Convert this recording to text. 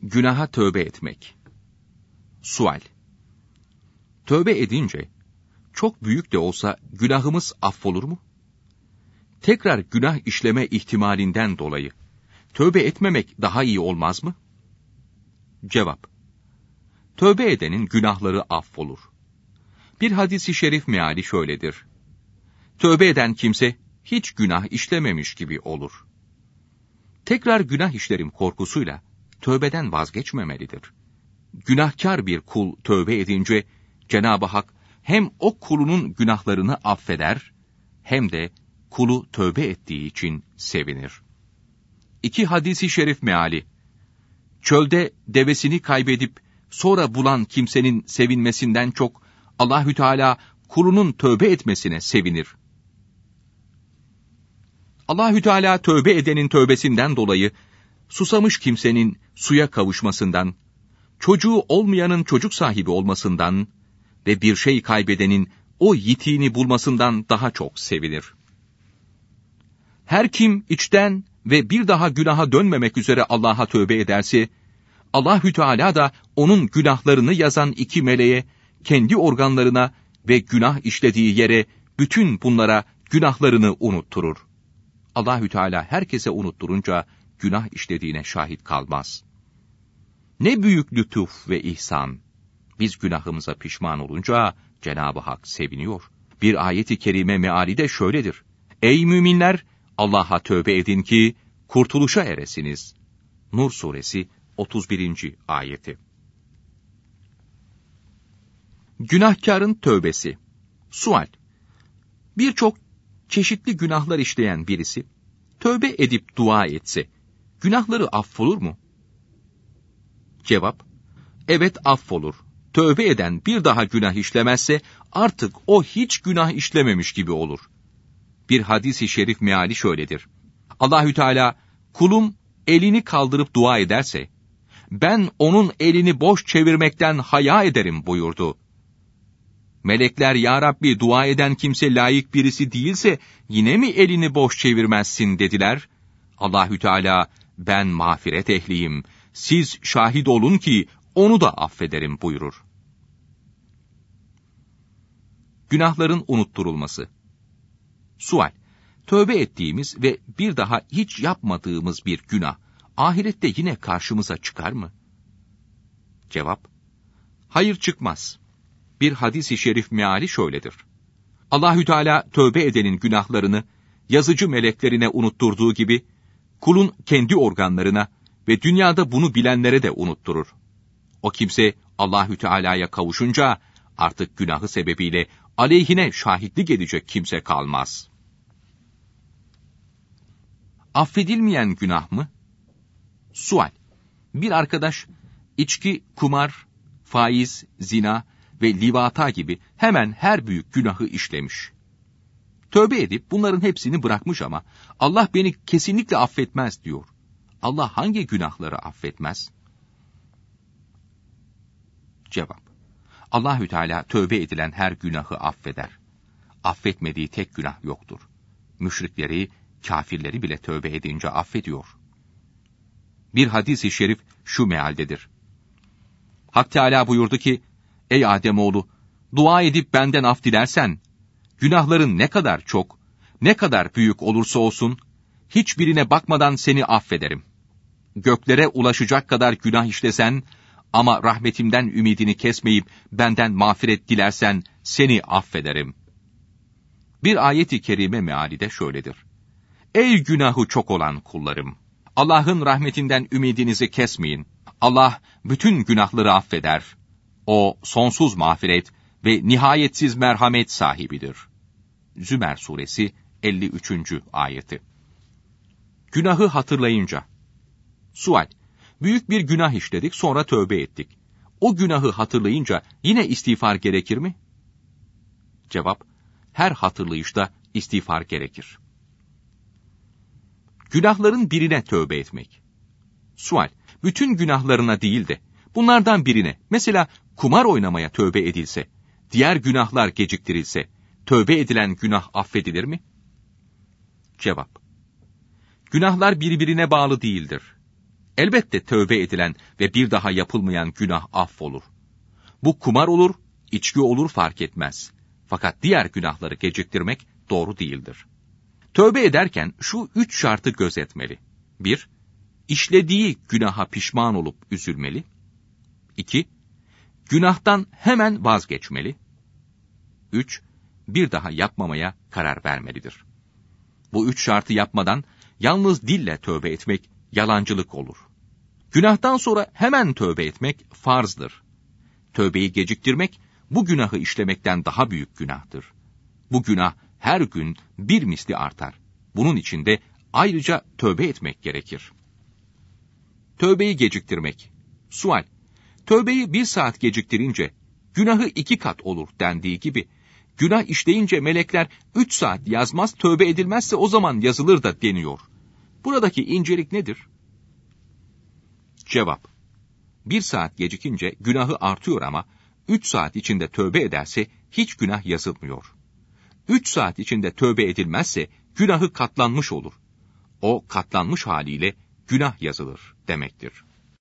Günaha tövbe etmek. Sual. Tövbe edince, çok büyük de olsa günahımız affolur mu? Tekrar günah işleme ihtimalinden dolayı, tövbe etmemek daha iyi olmaz mı? Cevap. Tövbe edenin günahları affolur. Bir hadis-i şerif meali şöyledir. Tövbe eden kimse, hiç günah işlememiş gibi olur. Tekrar günah işlerim korkusuyla, tövbeden vazgeçmemelidir. Günahkar bir kul tövbe edince, Cenab-ı Hak hem o kulunun günahlarını affeder, hem de kulu tövbe ettiği için sevinir. 2 hadis-i şerif meali. Çölde devesini kaybedip sonra bulan kimsenin sevinmesinden çok Allahü Teala kulunun tövbe etmesine sevinir. Allahü Teala tövbe edenin tövbesinden dolayı susamış kimsenin suya kavuşmasından, çocuğu olmayanın çocuk sahibi olmasından ve bir şey kaybedenin o yitiğini bulmasından daha çok sevinir. Her kim içten ve bir daha günaha dönmemek üzere Allah'a tövbe ederse, Allahü Teala da onun günahlarını yazan 2 meleğe, kendi organlarına ve günah işlediği yere, bütün bunlara günahlarını unutturur. Allahü Teala herkese unutturunca günah işlediğine şahit kalmaz. Ne büyük lütuf ve ihsan. Biz günahımıza pişman olunca Cenab-ı Hak seviniyor. Bir ayet-i kerime meali de şöyledir. Ey müminler, Allah'a tövbe edin ki kurtuluşa eresiniz. Nur suresi 31. ayeti. Günahkarın tövbesi. Sual. Birçok çeşitli günahlar işleyen birisi, tövbe edip dua etse, günahları affolur mu? Cevap, evet affolur. Tövbe eden bir daha günah işlemezse, artık o hiç günah işlememiş gibi olur. Bir hadis-i şerif meali şöyledir. Allahü Teala, kulum elini kaldırıp dua ederse, ben onun elini boş çevirmekten haya ederim buyurdu. Melekler, ya Rabbi, dua eden kimse layık birisi değilse, yine mi elini boş çevirmezsin dediler. Allahü Teala, ben mağfiret ehliyim, siz şahit olun ki onu da affederim buyurur. Günahların unutturulması. Sual. Tövbe ettiğimiz ve bir daha hiç yapmadığımız bir günah, ahirette yine karşımıza çıkar mı? Cevap. Hayır, çıkmaz. Bir hadis-i şerif meali şöyledir. Allahü Teala tövbe edenin günahlarını yazıcı meleklerine unutturduğu gibi, kulun kendi organlarına ve dünyada bunu bilenlere de unutturur. O kimse Allahü Teala'ya kavuşunca artık günahı sebebiyle aleyhine şahitlik edecek kimse kalmaz. Affedilmeyen günah mı? Sual. Bir arkadaş içki, kumar, faiz, zina ve livata gibi hemen her büyük günahı işlemiş. Tövbe edip bunların hepsini bırakmış ama Allah beni kesinlikle affetmez diyor. Allah hangi günahları affetmez? Cevap. Allahü Teala tövbe edilen her günahı affeder. Affetmediği tek günah yoktur. Müşrikleri, kafirleri bile tövbe edince affediyor. Bir hadis-i şerif şu mealdedir. Hak Teala buyurdu ki, ey Ademoğlu, dua edip benden af dilersen, günahların ne kadar çok, ne kadar büyük olursa olsun, hiçbirine bakmadan seni affederim. Göklere ulaşacak kadar günah işlesen, ama rahmetimden ümidini kesmeyip benden mağfiret dilersen, seni affederim. Bir ayet-i kerime meali de şöyledir. Ey günahı çok olan kullarım! Allah'ın rahmetinden ümidinizi kesmeyin. Allah bütün günahları affeder. O sonsuz mağfiret ve nihayetsiz merhamet sahibidir. Zümer suresi 53. ayeti. Günahı hatırlayınca. Sual. Büyük bir günah işledik, sonra tövbe ettik. O günahı hatırlayınca yine istiğfar gerekir mi? Cevap. Her hatırlayışta istiğfar gerekir. Günahların birine tövbe etmek. Sual. Bütün günahlarına değil de bunlardan birine, mesela kumar oynamaya tövbe edilse, diğer günahlar geciktirilse, tövbe edilen günah affedilir mi? Cevap. Günahlar birbirine bağlı değildir. Elbette tövbe edilen ve bir daha yapılmayan günah affolur. Bu kumar olur, içki olur fark etmez. Fakat diğer günahları geciktirmek doğru değildir. Tövbe ederken şu 3 şartı gözetmeli. 1. İşlediği günaha pişman olup üzülmeli. 2. Günahtan hemen vazgeçmeli. 3. Bir daha yapmamaya karar vermelidir. Bu 3 şartı yapmadan yalnız dille tövbe etmek yalancılık olur. Günahtan sonra hemen tövbe etmek farzdır. Tövbeyi geciktirmek bu günahı işlemekten daha büyük günahtır. Bu günah her gün bir misli artar. Bunun için de ayrıca tövbe etmek gerekir. Tövbeyi geciktirmek. Sual: tövbeyi 1 saat geciktirince günahı 2 kat olur dendiği gibi, günah işleyince melekler 3 saat yazmaz, tövbe edilmezse o zaman yazılır da deniyor. Buradaki incelik nedir? Cevap: 1 saat gecikince günahı artıyor ama 3 saat içinde tövbe ederse hiç günah yazılmıyor. 3 saat içinde tövbe edilmezse günahı katlanmış olur. O katlanmış haliyle günah yazılır demektir.